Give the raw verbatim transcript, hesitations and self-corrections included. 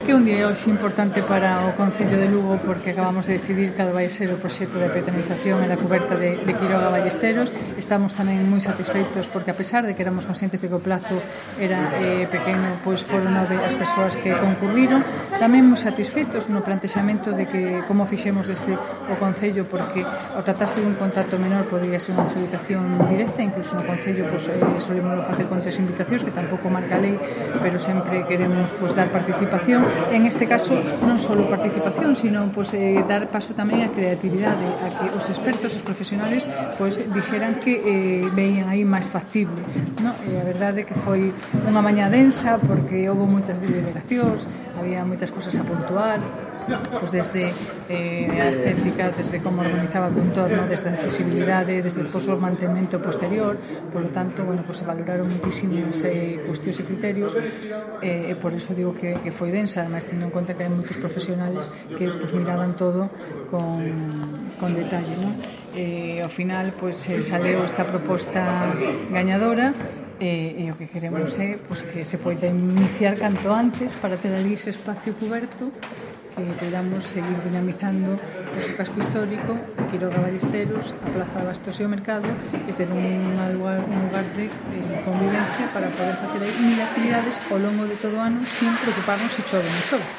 que un día hoxe importante para o Concello de Lugo porque acabamos de decidir cal vai ser o proxecto de peatonalización e da coberta de, de Quiroga Ballesteros. Estamos tamén moi satisfeitos porque, a pesar de que éramos conscientes de que o plazo era eh, pequeno, pois foron nove as persoas que concurriron. Tamén moi satisfeitos no plantexamento de que como fixemos desde o Concello, porque ao tratarse dun contrato menor podría ser unha adjudicación directa, incluso no Concello pois, eh, solemos facer con tres invitacións, que tampouco marca a lei, pero sempre queremos pois, dar participación. En este caso, non só participación, sino pois, eh, dar paso tamén á creatividade, a que os expertos, os profesionales, pois, dixeran que eh, veían aí máis factible, no? E a verdade é que foi unha mañá densa, porque houve moitas delegacións, había moitas cosas a puntuar, pois desde eh, a estética, desde como organizaba o contorno, desde a accesibilidade, desde pois, o mantemento posterior. Por lo tanto, bueno, pois, se valoraron muitísimas eh, cuestións e criterios, eh, e por eso digo que, que foi densa, además tendo en conta que hai moitos profesionales que pois, miraban todo con, con detalle, ¿no? Eh, ao final pois, eh, saleu esta proposta gañadora. E, e o que queremos é pois, que se poida iniciar canto antes para ter ali ese espacio cuberto, que podamos seguir dinamizando pois, o casco histórico, Quiroga Ballesteros, a Plaza de Bastos e o Mercado, e ter un lugar, un lugar de eh, convivencia para poder facer aí mil actividades ao longo de todo o ano, sin preocuparnos se chove ou non chove.